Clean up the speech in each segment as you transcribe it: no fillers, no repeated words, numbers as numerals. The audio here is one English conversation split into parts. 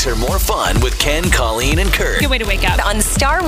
or more fun with Ken, Colleen, and Kurt. Good way to wake up. On Star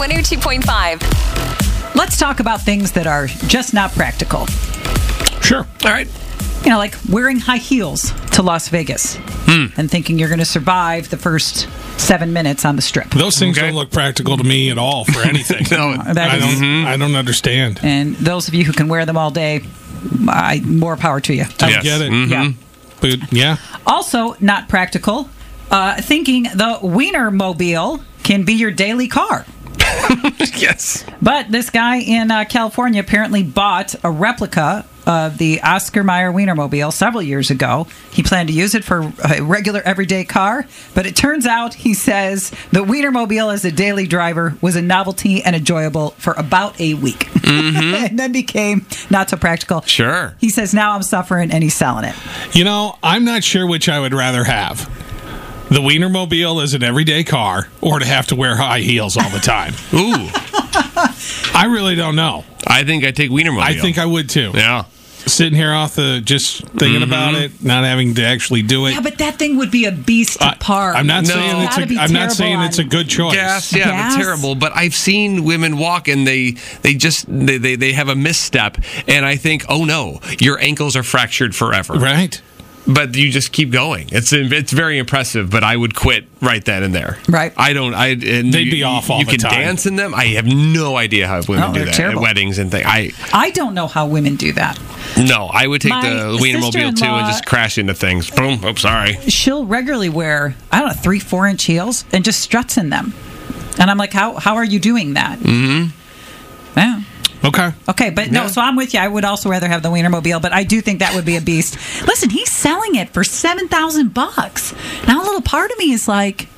102.5. Let's talk about things that are just not practical. Sure. All right. You know, like wearing high heels to Las Vegas and thinking you're going to survive the first 7 minutes on the strip. Those things don't look practical to me at all for anything. I don't understand. And those of you who can wear them all day, more power to you. I get it. Yeah. But yeah. Also, not practical, thinking the Wienermobile can be your daily car. Yes. But this guy in California apparently bought a replica of the Oscar Mayer Wienermobile several years ago. He planned to use it for a regular everyday car, but it turns out, he says, the Wienermobile as a daily driver was a novelty and enjoyable for about a week. And then became not so practical. Sure. He says, now I'm suffering, and he's selling it. You know, I'm not sure which I would rather have. The Wienermobile as an everyday car, or to have to wear high heels all the time. Ooh. I really don't know. I think I'd take Wienermobile. I think I would too. Yeah. Sitting here just thinking about it, not having to actually do it. Yeah, but that thing would be a beast to park. I'm not saying it's a good choice. Gas, but terrible. But I've seen women walk and they have a misstep, and I think, oh no, your ankles are fractured forever. Right. But you just keep going. It's very impressive, but I would quit right then and there. Right. They'd be off all the time. You can dance in them. I have no idea how women do that terrible. at weddings and things. I don't know how women do that. No, I would take the Wienermobile too and just crash into things. Boom. Oh, sorry. She'll regularly wear, 3-4 inch heels and just struts in them. And I'm like, how are you doing that? Mm-hmm. Yeah. Okay, but no, so I'm with you. I would also rather have the Wienermobile, but I do think that would be a beast. Listen, he's selling it for $7,000. Now a little part of me is like,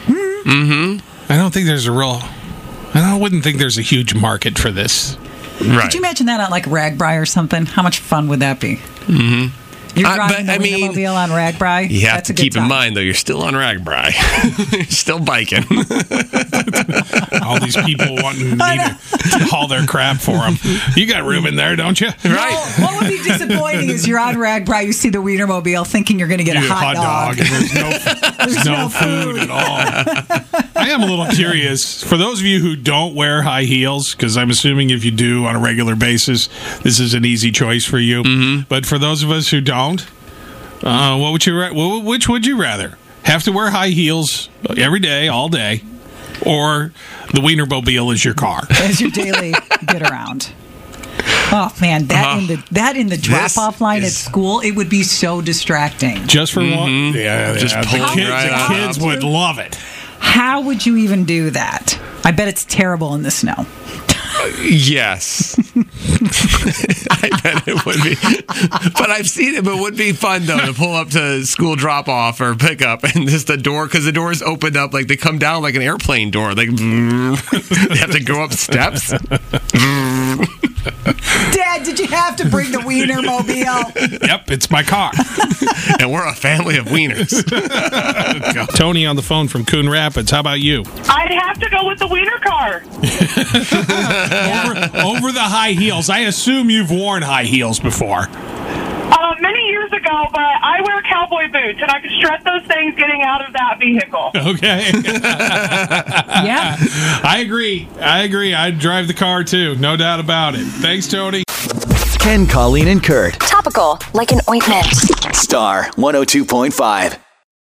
I wouldn't think there's a huge market for this. Right. Could you imagine that on like Ragbri or something? How much fun would that be? Mm-hmm. You're driving the Wienermobile on Ragbri? You have to keep in mind, though, you're still on Ragbri. You're still biking. All these people wanting me to haul their crap for them. You got room in there, don't you? Right. No, what would be disappointing is you're on Ragbri, you see the Wienermobile thinking you're going to get a hot dog. And there's no food at all. I am a little curious. For those of you who don't wear high heels, because I'm assuming if you do on a regular basis, this is an easy choice for you. Mm-hmm. But for those of us who don't, which would you rather? Have to wear high heels every day, all day, or the Wienermobile is your car? As your daily get around. Oh man, that in the drop-off line at school, it would be so distracting. Just for one, the kids would love it. How would you even do that? I bet it's terrible in the snow. Yes. I bet it would be. But I've seen it, but it would be fun, though, to pull up to school drop-off or pickup and just the door, because the doors opened up, like they come down like an airplane door. Like, they have to go up steps. Dad, did you have to bring the Wienermobile? Yep, it's my car. And we're a family of wieners. Tony on the phone from Coon Rapids. How about you? I'd have to go with the wiener car. Over the high heels. I assume you've worn high heels before. Many years ago, but I wear cowboy boots, and I can strut those things getting out of that vehicle. Okay. Yeah. I agree. I'd drive the car, too. No doubt about it. Thanks, Tony. Ken, Colleen, and Kurt. Topical, like an ointment. Star 102.5.